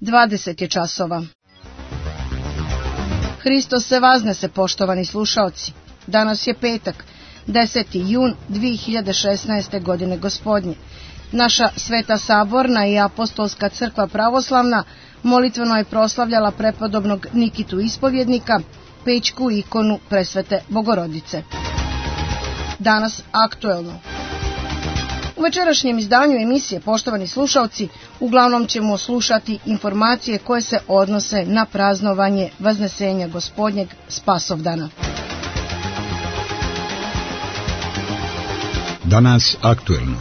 20 je časova. Hristos se vaznese, poštovani slušaoci. Danas je petak, 10. jun 2016. godine gospodnje. Naša Sveta Saborna i Apostolska crkva pravoslavna molitveno je proslavljala prepodobnog Nikitu Ispovjednika, pećku ikonu Presvete Bogorodice. Danas aktuelno. U večerašnjem izdanju emisije, poštovani slušalci, uglavnom ćemo slušati informacije koje se odnose na praznovanje Vaznesenja Gospodnjeg Spasovdana. Danas aktuelno.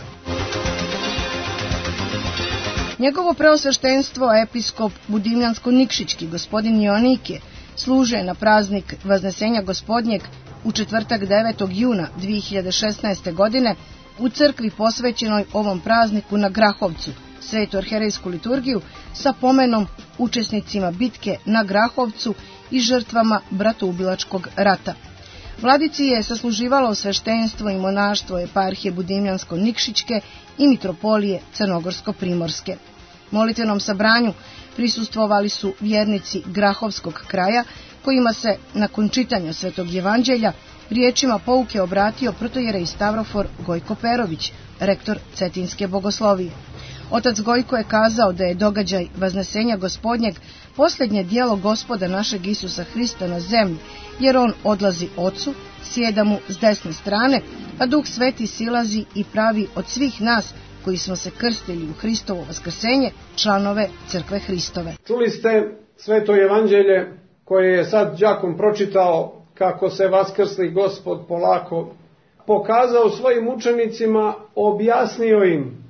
Njegovo preosveštenstvo, episkop Budimljansko-Nikšićki gospodin Joanikije, služe na praznik Vaznesenja Gospodnjeg u četvrtak 9. juna 2016. godine u crkvi posvećenoj ovom prazniku na Grahovcu, svetu arherejsku liturgiju sa pomenom učesnicima bitke na Grahovcu i žrtvama bratoubilačkog rata. Vladici je sasluživalo sveštenstvo i monaštvo eparhije Budimljansko-Nikšićke i mitropolije Crnogorsko-Primorske. Molitvenom sabranju prisustvovali su vjernici Grahovskog kraja, kojima se nakon čitanja Svetog Evanđelja riječima pouke obratio protojerej Stavrofor Gojko Perović, rektor Cetinske bogoslovije. Otac Gojko je kazao da je događaj Vaznesenja Gospodnjeg posljednje djelo Gospoda našeg Isusa Hrista na zemlji, jer on odlazi Ocu, sjeda mu s desne strane, a Duh Sveti silazi i pravi od svih nas koji smo se krstili u Hristovo vaskrsenje članove Crkve Hristove. Čuli ste Sveto Evanđelje koje je sad đakom pročitao, kako se vaskrsli Gospod polako, pokazao svojim učenicima, objasnio im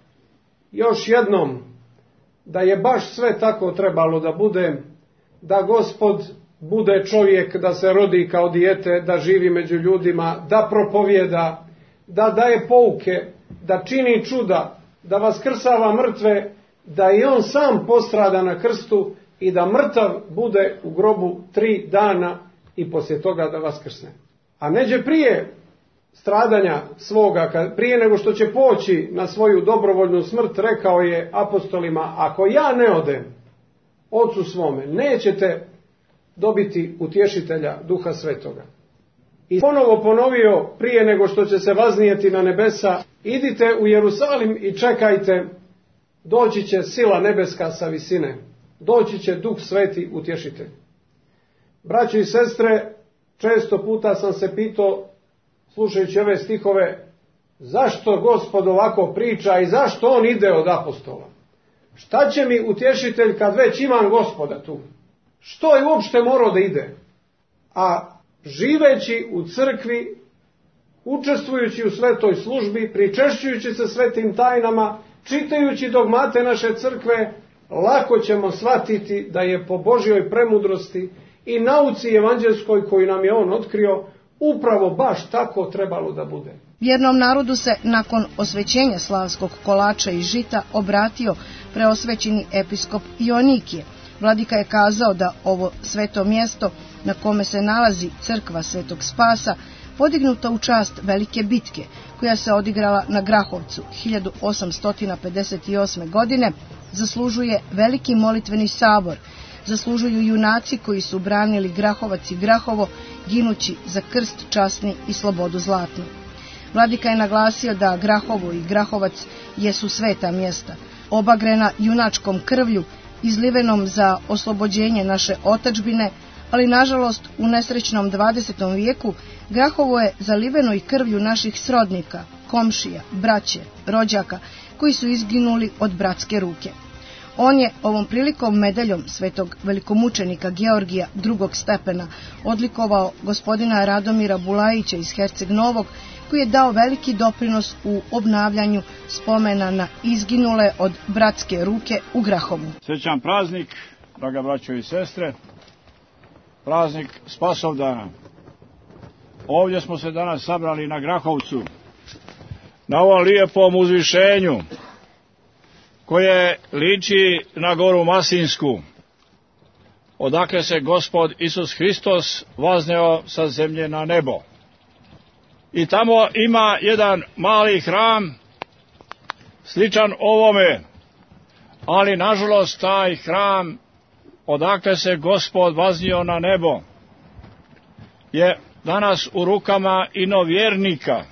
još jednom da je baš sve tako trebalo da bude, da Gospod bude čovjek, da se rodi kao dijete, da živi među ljudima, da propovjeda, da daje pouke, da čini čuda, da vaskrsava mrtve, da i on sam postrada na krstu i da mrtav bude u grobu 3 dana i poslije toga da vaskrsne. A neđe prije stradanja svoga, prije nego što će poći na svoju dobrovoljnu smrt, rekao je apostolima: ako ja ne odem Ocu svome, nećete dobiti utješitelja Duha Svetoga. I ponovo ponovio prije nego što će se vaznijeti na nebesa: idite u Jerusalim i čekajte, doći će sila nebeska sa visine, doći će Duh Sveti utješitelj. Braćo i sestre, često puta sam se pitao, slušajući ove stihove, zašto Gospod ovako priča i zašto on ide od apostola? Šta će mi utješitelj kad već imam Gospoda tu? Što je uopšte morao da ide? A živeći u crkvi, učestvujući u svetoj službi, pričešćujući se svetim tajnama, čitajući dogmate naše crkve, lako ćemo shvatiti da je po Božjoj premudrosti i nauci evanđelskoj koju nam je on otkrio, upravo baš tako trebalo da bude. Vjernom narodu se nakon osvećenja slavskog kolača i žita obratio preosvećeni episkop Joanikije. Vladika je kazao da ovo sveto mjesto na kome se nalazi crkva Svetog Spasa, podignuta u čast velike bitke koja se odigrala na Grahovcu 1858. godine, zaslužuje veliki molitveni sabor, zaslužuju junaci koji su branili Grahovac i Grahovo, ginući za krst časni i slobodu zlatnu. Vladika je naglasio da Grahovo i Grahovac jesu sveta mjesta, obagrena junačkom krvlju, izlivenom za oslobođenje naše otadžbine, ali nažalost u nesrećnom 20. vijeku Grahovo je zaliveno i krvlju naših srodnika, komšija, braće, rođaka, koji su izginuli od bratske ruke. On je ovom prilikom medaljom svetog velikomučenika Georgija drugog stepena odlikovao gospodina Radomira Bulajića iz Herceg Novog, koji je dao veliki doprinos u obnavljanju spomena na izginule od bratske ruke u Grahovu. Srećan praznik, draga braćo i sestre, praznik Spasovdana. Ovdje smo se danas sabrali na Grahovcu, na ovom lijepom uzvišenju koje liči na goru Masinsku, odakle se Gospod Isus Hristos vazneo sa zemlje na nebo. I tamo ima jedan mali hram sličan ovome, ali nažalost taj hram odakle se Gospod vaznio na nebo je danas u rukama inovjernika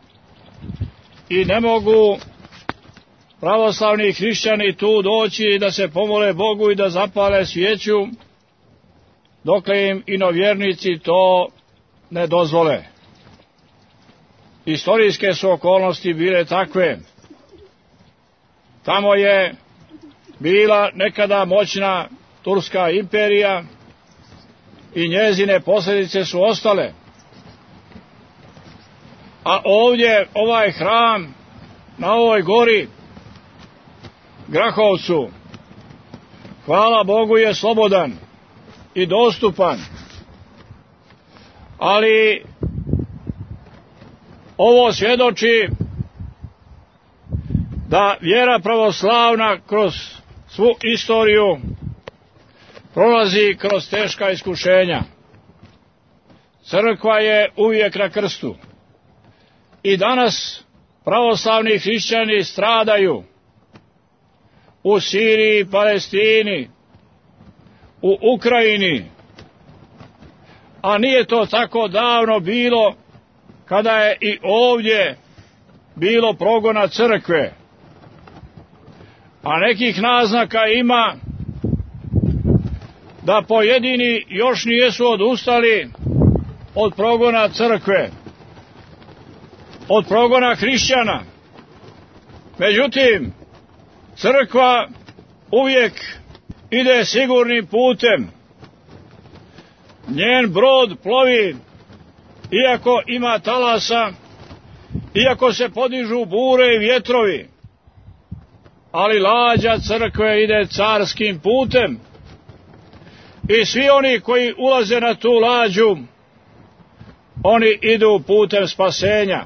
i ne mogu pravoslavni hrišćani tu doći da se pomole Bogu i da zapale svijeću dokle im inovjernici to ne dozvole. Istorijske su okolnosti bile takve. Tamo je bila nekada moćna Turska imperija i njezine posljedice su ostale. A ovdje ovaj hram na ovoj gori Grahovcu, hvala Bogu, je slobodan i dostupan. Ali ovo svjedoči da vjera pravoslavna kroz svu istoriju prolazi kroz teška iskušenja. Crkva je uvijek na krstu. I danas pravoslavni hrišćani stradaju u Siriji, Palestini, u Ukrajini. A nije to tako davno bilo kada je i ovdje bilo progona crkve. A nekih naznaka ima da pojedini još nijesu odustali od progona crkve, od progona hrišćana. Međutim, crkva uvijek ide sigurnim putem. Njen brod plovi, iako ima talasa, iako se podižu bure i vjetrovi, ali lađa crkve ide carskim putem. I svi oni koji ulaze na tu lađu, oni idu putem spasenja.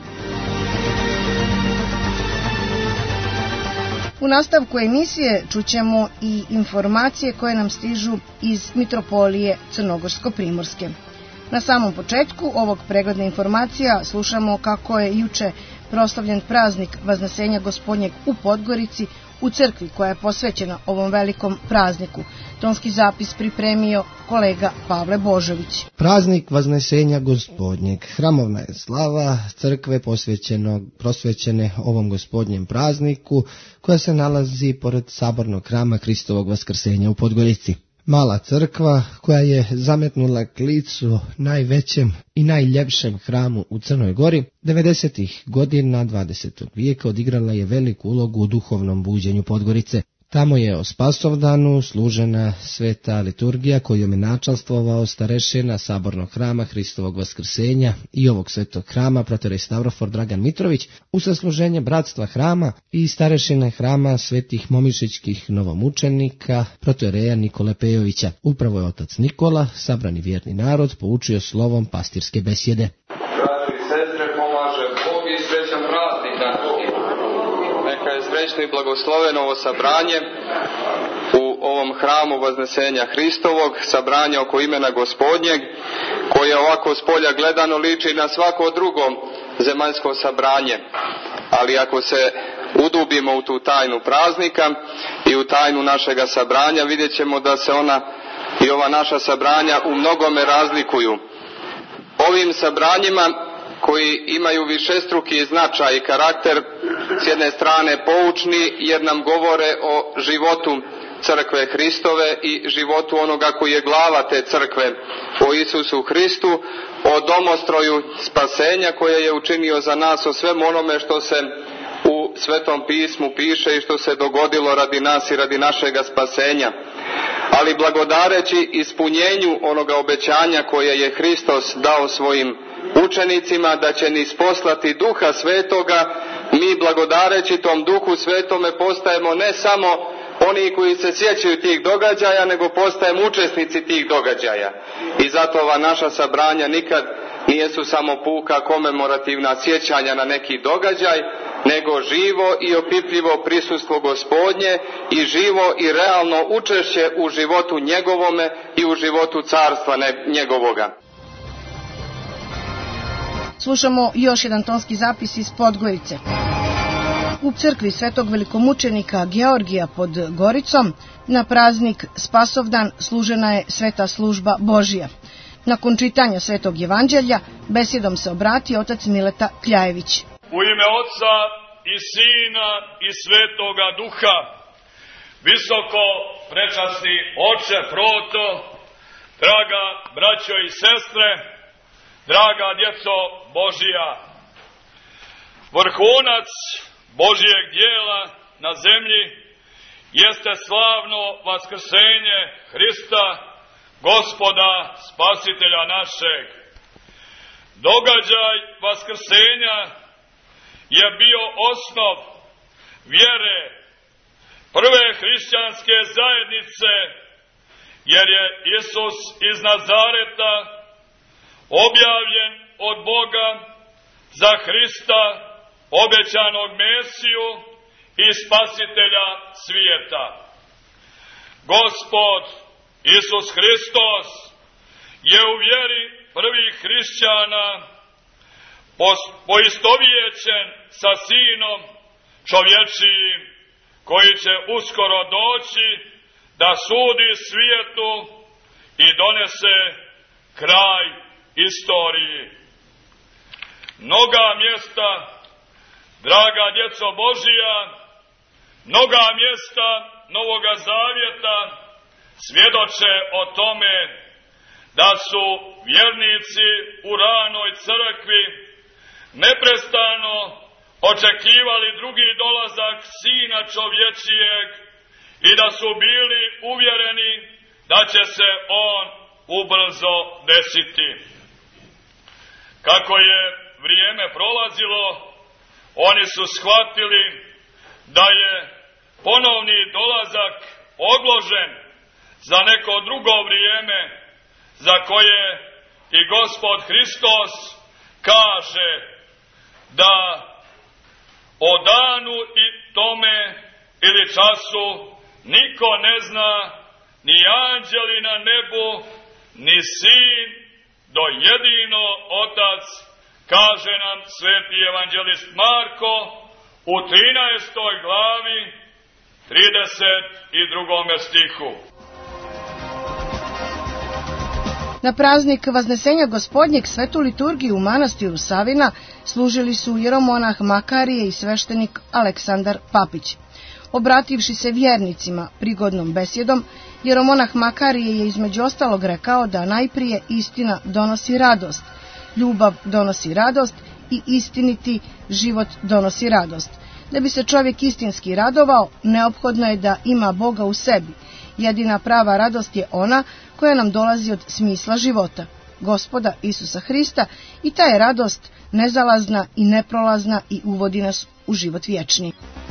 U nastavku emisije čućemo i informacije koje nam stižu iz Mitropolije Crnogorsko-Primorske. Na samom početku ovog pregleda informacija slušamo kako je juče proslavljen praznik Vaznesenja Gospodnjeg u Podgorici, u crkvi koja je posvećena ovom velikom prazniku. Tonski zapis pripremio kolega Pavle Božović. Praznik Vaznesenja Gospodnjeg, hramovna je slava crkve prosvećene ovom Gospodnjem prazniku, koja se nalazi pored sabornog hrama Hristovog Vaskrsenja u Podgorici. Mala crkva koja je zametnula klicu najvećem i najljepšem hramu u Crnoj Gori, 90. godina 20. vijeka odigrala je veliku ulogu u duhovnom buđenju Podgorice. Tamo je o Spasovdanu služena sveta liturgija kojom je načalstvovao starešina sabornog hrama Hristovog Vaskrsenja i ovog svetog hrama protorej Stavrofor Dragan Mitrović, u sasluženje bratstva hrama i starešine hrama svetih momišićkih novomučenika protoreja Nikole Pejovića. Upravo je otac Nikola, sabrani vjerni narod, poučio slovom pastirske besjede. Srećno i blagosloveno ovo sabranje u ovom hramu Vaznesenja Hristovog, sabranje oko imena Gospodnjeg, koje ovako s polja gledano liči na svako drugo zemaljsko sabranje. Ali ako se udubimo u tu tajnu praznika i u tajnu našega sabranja, vidjet ćemo da se ona i ova naša sabranja u mnogome razlikuju. Ovim sabranjima koji imaju višestruki značaj i karakter, s jedne strane poučni jer nam govore o životu crkve Hristove i životu onoga koji je glava te crkve, o Isusu Hristu, o domostroju spasenja koje je učinio za nas, o svemu onome što se u Svetom pismu piše i što se dogodilo radi nas i radi našega spasenja. Ali blagodareći ispunjenju onoga obećanja koje je Hristos dao svojim učenicima, da će niz poslati Duha Svetoga, mi blagodareći tom Duhu Svetome postajemo ne samo oni koji se sjećaju tih događaja, nego postajemo učesnici tih događaja. I zato ova naša sabranja nikad nijesu samo puka komemorativna sjećanja na neki događaj, nego živo i opipljivo prisustvo Gospodnje i živo i realno učešće u životu njegovome i u životu carstva njegovoga. Slušamo još jedan tonski zapis iz Podgorice. U crkvi svetog velikomučenika Georgija pod Goricom na praznik Spasovdan služena je sveta služba Božija. Nakon čitanja svetog evanđelja besjedom se obratio otac Mileta Kljajević. U ime Otca i Sina i Svetoga Duha, visoko prečasni Oče Proto, draga braćo i sestre, draga djeco Božija, vrhunac Božijeg dijela na zemlji jeste slavno vaskrsenje Hrista, Gospoda, Spasitelja našeg. Događaj vaskrsenja je bio osnov vjere prve hrišćanske zajednice, jer je Isus iz Nazareta objavljen od Boga za Hrista, obećanog Mesiju i Spasitelja svijeta. Gospod Isus Hristos je u vjeri prvih hrišćana poistovjećen sa Sinom čovječijim, koji će uskoro doći da sudi svijetu i donese kraj istoriji. Mnoga mjesta, draga djeco Božija, mnoga mjesta Novoga Zavjeta svjedoče o tome da su vjernici u ranoj crkvi neprestano očekivali drugi dolazak Sina čovječijeg i da su bili uvjereni da će se on ubrzo desiti. Kako je vrijeme prolazilo, oni su shvatili da je ponovni dolazak odložen za neko drugo vrijeme, za koje i Gospod Hristos kaže da o danu i tome ili času niko ne zna, ni anđeli na nebu, ni Sin, do jedino Otac, kaže nam sveti evanđelist Marko u 13. glavi 32. stihu. Na praznik Vaznesenja Gospodnjeg svetu liturgiju u manastiru Savina služili su jeromonah Makarije i sveštenik Aleksandar Papić. Obrativši se vjernicima prigodnom besjedom, jeromonah Makarije je između ostalog rekao da najprije istina donosi radost, ljubav donosi radost i istiniti život donosi radost. Da bi se čovjek istinski radovao, neophodno je da ima Boga u sebi. Jedina prava radost je ona koja nam dolazi od smisla života, Gospoda Isusa Hrista, i ta je radost nezalazna i neprolazna i uvodi nas u život vječni.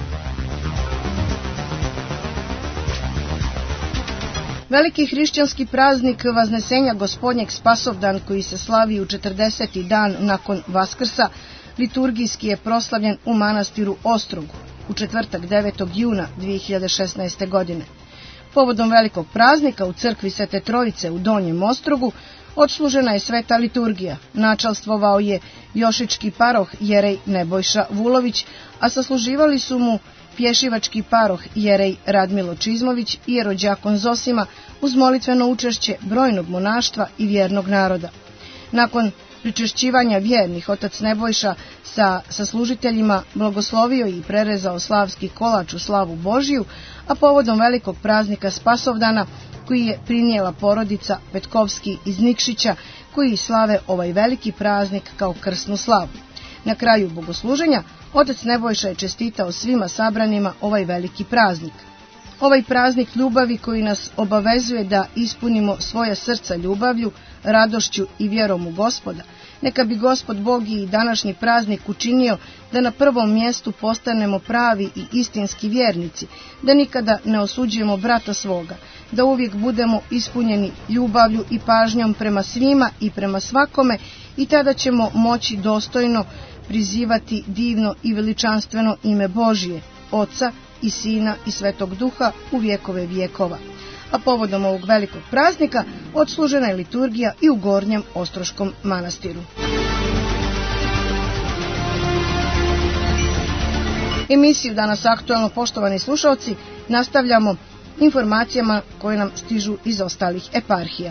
Veliki hrišćanski praznik Vaznesenja Gospodnjeg Spasovdan, koji se slavi u 40. dan nakon Vaskrsa, liturgijski je proslavljen u manastiru Ostrogu u četvrtak 9. juna 2016. godine. Povodom velikog praznika u crkvi Svete Trojice u Donjem Ostrogu odslužena je sveta liturgija. Načalstvovao je Jošički paroh jerej Nebojša Vulović, a sasluživali su mu pješivački paroh jerej Radmilo Čizmović i jerođakon Zosima uz molitveno učešće brojnog monaštva i vjernog naroda. Nakon pričešćivanja vjernih, otac Nebojša sa saslužiteljima blagoslovio i prerezao slavski kolač u slavu Božiju, a povodom velikog praznika Spasovdana, koji je prinijela porodica Petkovski iz Nikšića, koji slave ovaj veliki praznik kao krsnu slavu. Na kraju bogosluženja, otac Nebojša je čestitao svima sabranima ovaj veliki praznik. Ovaj praznik ljubavi koji nas obavezuje da ispunimo svoja srca ljubavlju, radošću i vjerom u Gospoda, neka bi Gospod Bog i današnji praznik učinio da na prvom mjestu postanemo pravi i istinski vjernici, da nikada ne osuđujemo brata svoga, da uvijek budemo ispunjeni ljubavlju i pažnjom prema svima i prema svakome, i tada ćemo moći dostojno prizivati divno i veličanstveno ime Božije, Oca i Sina i Svetog Duha u vjekove vjekova. A povodom ovog velikog praznika odslužena je liturgija i u Gornjem Ostroškom manastiru. Emisiju Danas aktualno, poštovani slušalci, nastavljamo informacijama koje nam stižu iz ostalih eparhija.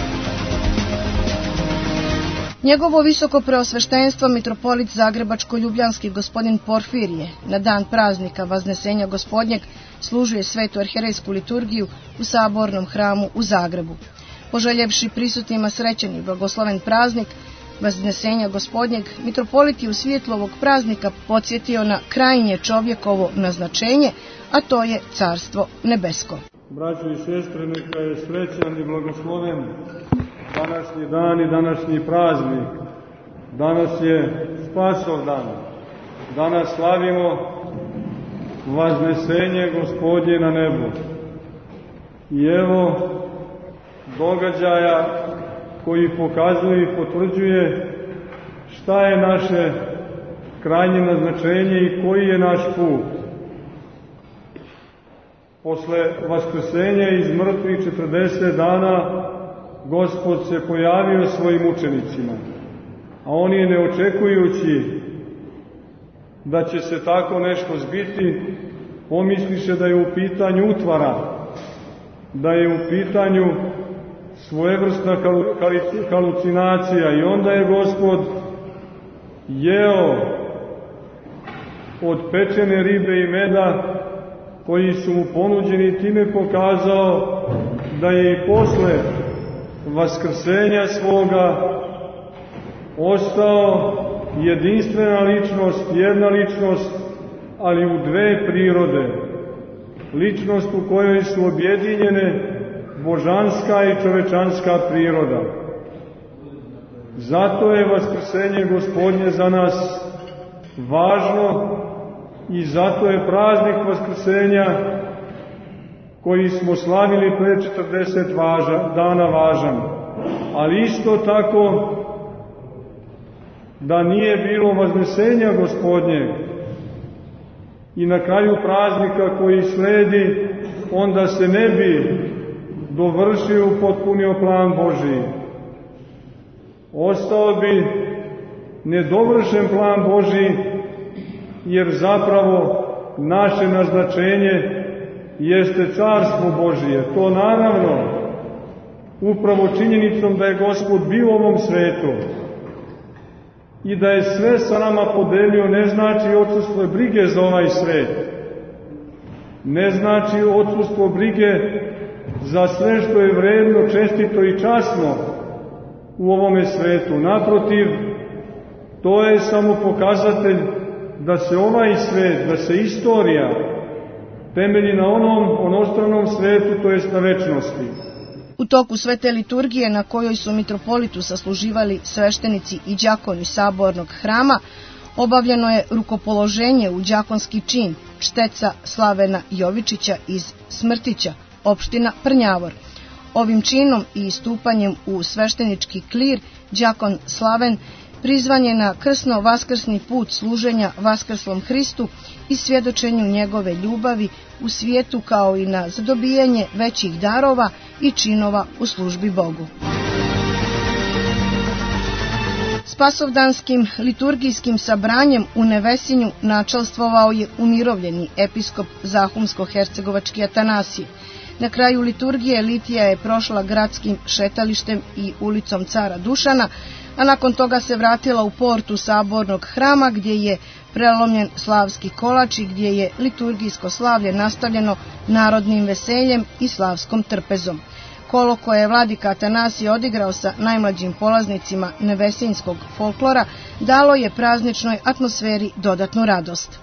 Njegovo visoko preosveštenstvo mitropolit Zagrebačko-ljubljanski gospodin Porfirije na dan praznika Vaznesenja Gospodnjeg služuje svetu arherejsku liturgiju u Sabornom hramu u Zagrebu. Poželjevši prisutnima srećan i blagosloven praznik Vaznesenja Gospodnjeg, mitropolit je u svjetlu ovog praznika podsjetio na krajnje čovjekovo naznačenje, a to je Carstvo nebesko. Braćo i sestre, neka je srećan i blagosloven današnji dan i današnji praznik. Danas je Spasov dan. Danas slavimo Vaznesenje Gospodnje na nebu. I evo događaja koji pokazuje i potvrđuje šta je naše krajnje naznačenje i koji je naš put. Posle vaskrsenja iz mrtvih 40 dana Gospod se pojavio svojim učenicima, a oni ne očekujući da će se tako nešto zbiti, pomisliše da je u pitanju utvara, da je u pitanju svojevrsna halucinacija, i onda je Gospod jeo od pečene ribe i meda koji su mu ponuđeni, time pokazao da je i posle vaskrsenja svoga ostao jedinstvena ličnost, jedna ličnost, ali u dve prirode. Ličnost u kojoj su objedinjene božanska i čovečanska priroda. Zato je vaskrsenje Gospodnje za nas važno i zato je praznik vaskrsenja koji smo slavili pre 40 dana važan. Ali isto tako, da nije bilo Vaznesenja Gospodnjeg i na kraju praznika koji sledi, onda se ne bi dovršio, upotpunio plan Božiji. Ostao bi nedovršen plan Božiji, jer zapravo naše naznačenje jeste Carstvo Božije. To naravno upravo činjenicom da je Gospod bio u ovom svetu i da je sve sa nama podelio, ne znači odsustvo brige za ovaj svet. Ne znači odsustvo brige za sve što je vredno, čestito i časno u ovome svetu. Naprotiv, to je samo pokazatelj da se ovaj svet, da se istorija temelji na onom onostranom svetu, to jest na večnosti. U toku svete liturgije, na kojoj su mitropolitu sasluživali sveštenici i đakoni Sabornog hrama, obavljeno je rukopoloženje u đakonski čin šteca Slavena Jovičića iz Smrtića, opština Prnjavor. Ovim činom i stupanjem u sveštenički klir, đakon Slaven prizvan je na krsno-vaskrsni put služenja Vaskrslom Hristu i svjedočenju njegove ljubavi u svijetu, kao i na zadobijanje većih darova i činova u službi Bogu. Spasovdanskim liturgijskim sabranjem u Nevesinju načalstvovao je umirovljeni episkop Zahumsko-hercegovački Atanasije. Na kraju liturgije litija je prošla gradskim šetalištem i ulicom Cara Dušana, a nakon toga se vratila u portu Sabornog hrama, gdje je prelomljen slavski kolač i gdje je liturgijsko slavlje nastavljeno narodnim veseljem i slavskom trpezom. Kolo koje je vladika Atanasije odigrao sa najmlađim polaznicima nevesinjskog folklora dalo je prazničnoj atmosferi dodatnu radost.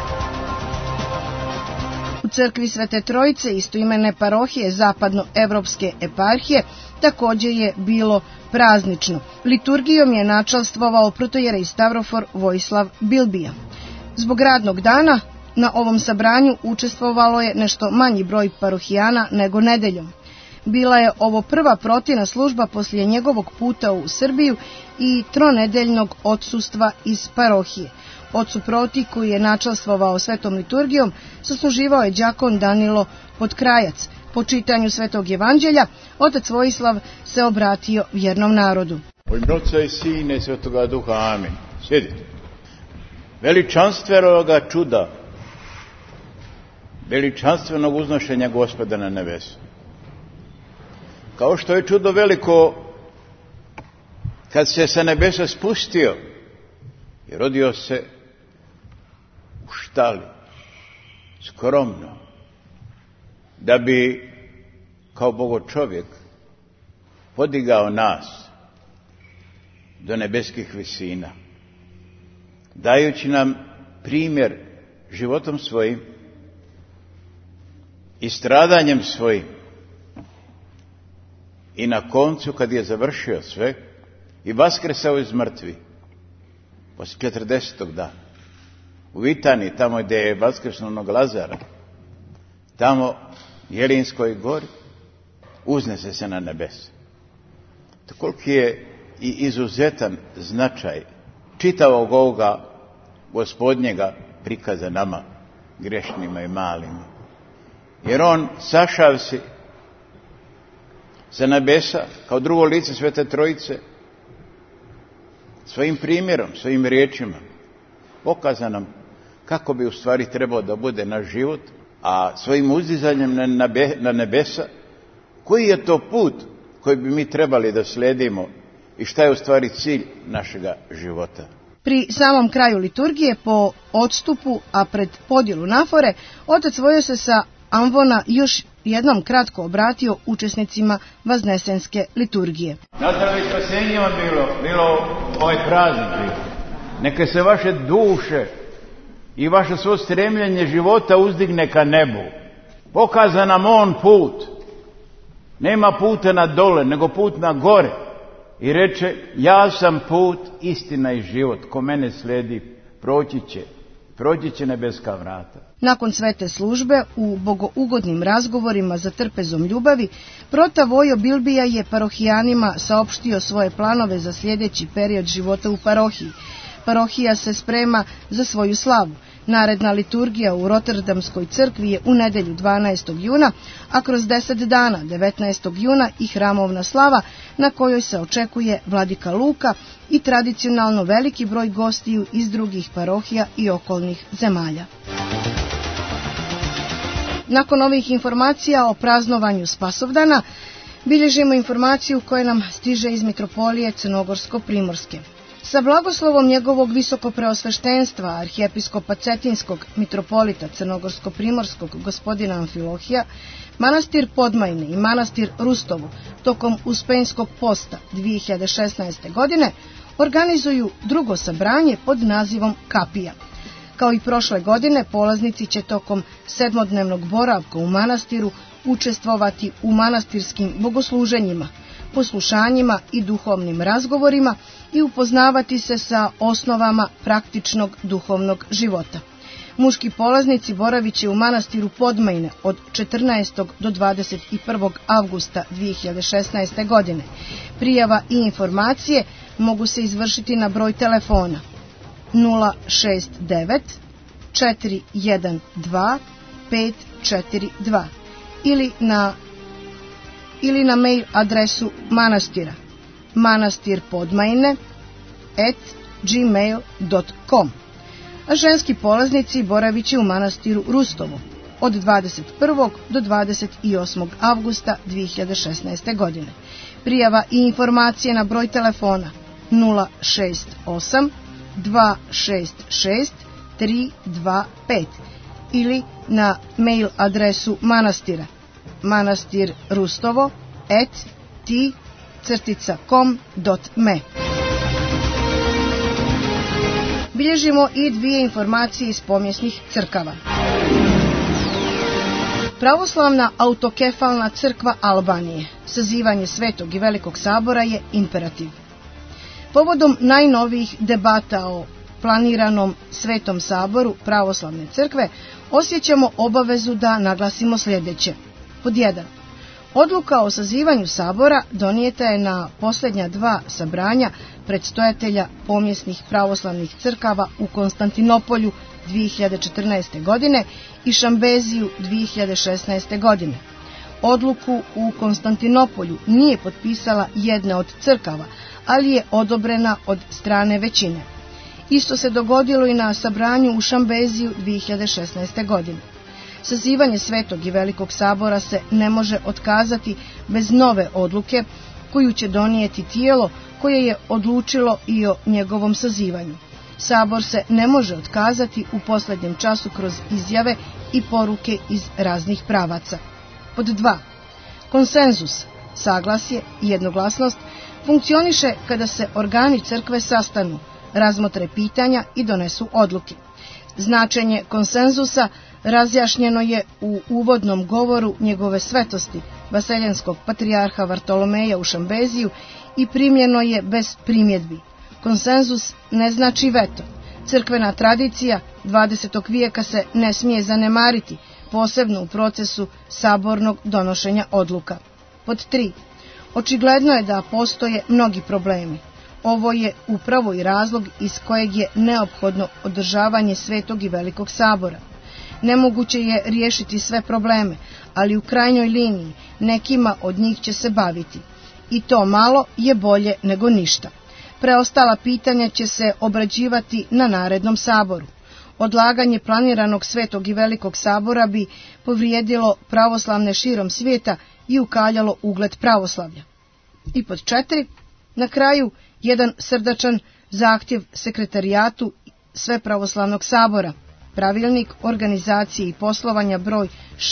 U crkvi Svete Trojice istoimene parohije zapadnoevropske eparhije također je bilo praznično. Liturgijom je načalstvovao protojerej Stavrofor Vojislav Bilbija. Zbog radnog dana na ovom sabranju učestvovalo je nešto manji broj parohijana nego nedeljom. Bila je ovo prva protina služba poslije njegovog puta u Srbiju i tronedeljnog odsustva iz parohije. Ocu proti, koji je načalstvovao svetom liturgijom, sasluživao je đakon Danilo Potkrajac. Po čitanju svetog evanđelja, otac Vojislav se obratio vjernom narodu. U ime Oca i Sina i Svetoga Duha, amin. Sjedite. Veličanstvenoga čuda veličanstvenog uznošenja Gospoda na nebesu. Kao što je čudo veliko kad se sa nebesa spustio i rodio se u štali, skromno, da bi kao bogočovjek podigao nas do nebeskih visina, dajući nam primjer životom svojim i stradanjem svojim. I na koncu, kad je završio sve i vaskrsao iz mrtvi, poslije 40. dana, u Vitani, tamo gdje je vaskrsnuo onog Lazara, tamo u Jelinskoj gori, uznese se na nebesa. To koliki je i izuzetan značaj čitavog ovoga Gospodnjega prikaza nama, grešnima i malima. Jer on sašavsi sa nebesa kao drugo lice Svete Trojice, svojim primjerom, svojim riječima pokaza nam kako bi u stvari trebao da bude naš život, a svojim uzdizanjem na nebesa, koji je to put koji bi mi trebali da slijedimo i šta je u stvari cilj našega života. Pri samom kraju liturgije, po odstupu, a pred podjelu nafore, otac Vojo se sa ambona još jednom kratko obratio učesnicima Vaznesenske liturgije. Nastavno i spasenje vam bilo ovaj praznik. Neka se vaše duše i vaše svo stremljenje života uzdigne ka nebu. Pokaza nam on put. Nema puta na dole, nego put na gore. I reče, ja sam put, istina i život. Ko mene slijedi, proći će nebeska vrata. Nakon svete službe, u bogougodnim razgovorima za trpezom ljubavi, prota Vojo Bilbija je parohijanima saopštio svoje planove za sljedeći period života u parohiji. Parohija se sprema za svoju slavu. Naredna liturgija u Roterdamskoj crkvi je u nedjelju 12. juna, a kroz 10 dana 19. juna i hramovna slava na kojoj se očekuje vladika Luka i tradicionalno veliki broj gostiju iz drugih parohija i okolnih zemalja. Nakon ovih informacija o praznovanju Spasovdana, bilježimo informaciju koja nam stiže iz mitropolije Crnogorsko-Primorske. Sa blagoslovom njegovog visokopreosveštenstva arhijepiskopa Cetinskog mitropolita Crnogorsko-Primorskog gospodina Amfilohija, manastir Podmajne i manastir Rustovo tokom Uspenskog posta 2016. godine organizuju drugo sabranje pod nazivom Kapija. Kao i prošle godine, polaznici će tokom 7-dnevnog boravka u manastiru učestvovati u manastirskim bogosluženjima, poslušanjima i duhovnim razgovorima i upoznavati se sa osnovama praktičnog duhovnog života. Muški polaznici boravit će u manastiru Podmajne od 14. do 21. avgusta 2016. godine. Prijava i informacije mogu se izvršiti na broj telefona 069 412 542 ili na mail adresu manastira manastirpodmajne@gmail.com. A ženski polaznici boravit će u manastiru Rustovo od 21. do 28. avgusta 2016. godine. Prijava i informacije na broj telefona 068 266 325 ili na mail adresu manastira manastirrustovo@t-com.me. Bilježimo i dvije informacije iz pomjesnih crkava. Pravoslavna autokefalna crkva Albanije, sazivanje Svetog i Velikog sabora je imperativ. Povodom najnovijih debata o planiranom Svetom saboru pravoslavne crkve, osjećamo obavezu da naglasimo sljedeće. Pod 1. Odluka o sazivanju sabora donijeta je na posljednja 2 sabranja predstojatelja pomjesnih pravoslavnih crkava u Konstantinopolju 2014. godine i Šambeziju 2016. godine. Odluku u Konstantinopolju nije potpisala jedna od crkava, ali je odobrena od strane većine. Isto se dogodilo i na sabranju u Šambeziju 2016. godine. Sazivanje Svetog i Velikog sabora se ne može otkazati bez nove odluke koju će donijeti tijelo koje je odlučilo i o njegovom sazivanju. Sabor se ne može otkazati u posljednjem času kroz izjave i poruke iz raznih pravaca. Pod 2. Konsenzus, saglasje i jednoglasnost funkcioniše kada se organi crkve sastanu, razmotre pitanja i donesu odluke. Značenje konsenzusa razjašnjeno je u uvodnom govoru njegove svetosti, vaseljenskog patrijarha Vartolomeja u Šambeziju, i primljeno je bez primjedbi. Konsenzus ne znači veto. Crkvena tradicija 20. vijeka se ne smije zanemariti, posebno u procesu sabornog donošenja odluka. Pod 3. Očigledno je da postoje mnogi problemi. Ovo je upravo i razlog iz kojeg je neophodno održavanje Svetog i Velikog sabora. Nemoguće je riješiti sve probleme, ali u krajnjoj liniji nekima od njih će se baviti. I to malo je bolje nego ništa. Preostala pitanja će se obrađivati na narednom saboru. Odlaganje planiranog Svetog i Velikog sabora bi povrijedilo pravoslavne širom svijeta i ukaljalo ugled pravoslavlja. I pod 4. Na kraju jedan srdačan zahtjev sekretarijatu Svepravoslavnog sabora, pravilnik organizacije i poslovanja broj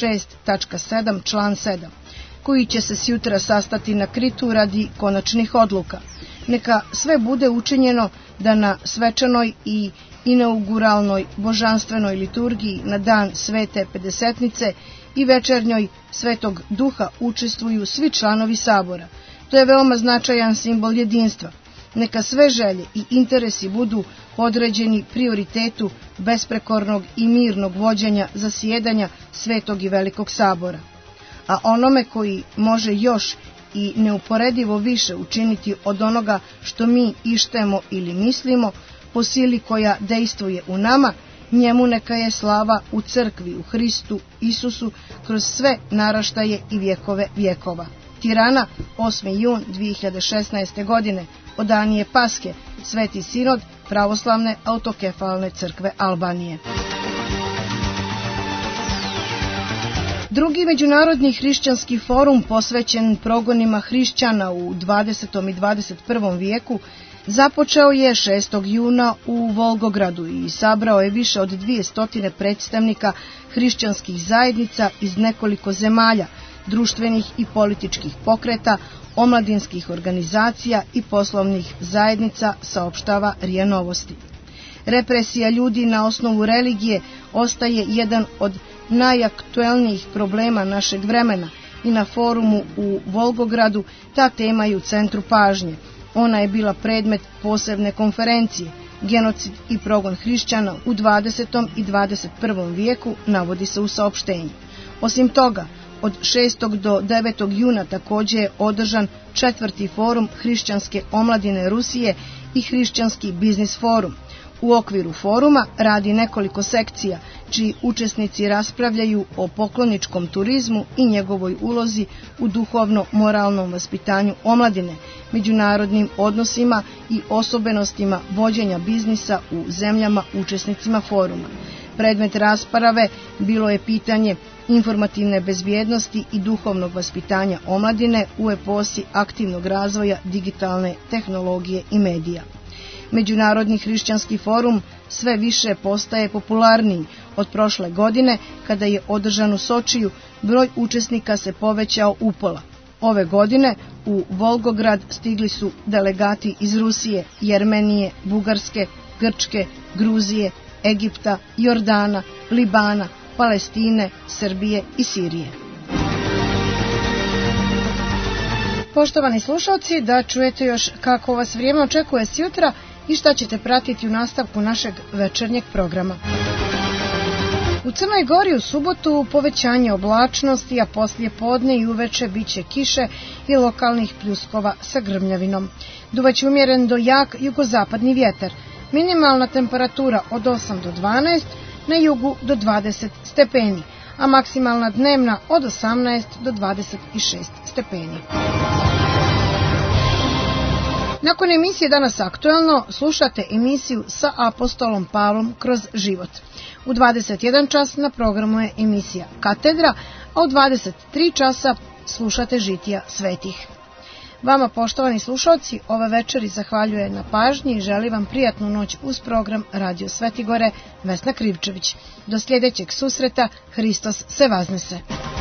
6.7 član 7, koji će se sjutra sastati na Kritu radi konačnih odluka. Neka sve bude učinjeno da na svečanoj i inauguralnoj božanstvenoj liturgiji na dan Svete Pedesetnice i večernjoj Svetog Duha učestvuju svi članovi sabora. To je veoma značajan simbol jedinstva. Neka sve želje i interesi budu podređeni prioritetu besprekornog i mirnog vođenja zasjedanja Svetog i Velikog sabora. A onome koji može još i neuporedivo više učiniti od onoga što mi ištemo ili mislimo, po sili koja dejstvuje u nama, njemu neka je slava u crkvi, u Hristu Isusu, kroz sve naraštaje i vjekove vjekova. Tirana, 8. jun 2016. godine, odanije Paske, Sveti sinod Pravoslavne autokefalne crkve Albanije. Drugi međunarodni hrišćanski forum posvećen progonima hrišćana u 20. i 21. vijeku započeo je 6. juna u Volgogradu i sabrao je više od 200 predstavnika hrišćanskih zajednica iz nekoliko zemalja, društvenih i političkih pokreta, omladinskih organizacija i poslovnih zajednica, saopštava RIA Novosti. Represija ljudi na osnovu religije ostaje jedan od najaktuelnijih problema našeg vremena i na forumu u Volgogradu ta tema je u centru pažnje. Ona je bila predmet posebne konferencije Genocid i progon hrišćana u 20. i 21. vijeku, navodi se u saopštenju. Osim toga, od 6. do 9. juna također je održan 4. forum hrišćanske omladine Rusije i hrišćanski biznis forum. U okviru foruma radi nekoliko sekcija, čiji učesnici raspravljaju o pokloničkom turizmu i njegovoj ulozi u duhovno-moralnom vaspitanju omladine, međunarodnim odnosima i osobenostima vođenja biznisa u zemljama učesnicima foruma. Predmet rasprave bilo je pitanje informativne bezbjednosti i duhovnog vaspitanja omladine u eposi aktivnog razvoja digitalne tehnologije i medija. Međunarodni hrišćanski forum sve više postaje popularniji. Od prošle godine, kada je održan u Sočiju, broj učesnika se povećao upola. Ove godine u Volgograd stigli su delegati iz Rusije, Jermenije, Bugarske, Grčke, Gruzije, Egipta, Jordana, Libana, Palestine, Srbije i Sirije. Poštovani slušalci, da čujete još kako vas vrijeme očekuje sjutra i šta ćete pratiti u nastavku našeg večernjeg programa. U Crnoj Gori u subotu povećanje oblačnosti, a poslije podne i uveče biće kiše i lokalnih pljuskova sa grmljavinom. Duvaće umjeren do jak jugozapadni vjetar. Minimalna temperatura od 8 do 12, na jugu do 20 stepeni, a maksimalna dnevna od 18 do 26 stepeni. Nakon emisije Danas aktuelno slušate emisiju Sa apostolom Pavlom kroz život. U 21 čas na programu je emisija Katedra, a u 23 časa slušate Žitija svetih. Vama, poštovani slušalci, ove večeri zahvaljuje na pažnji i želi vam prijatnu noć uz program Radio Svetigore Vesna Krivčević. Do sljedećeg susreta, Hristos se vaznese.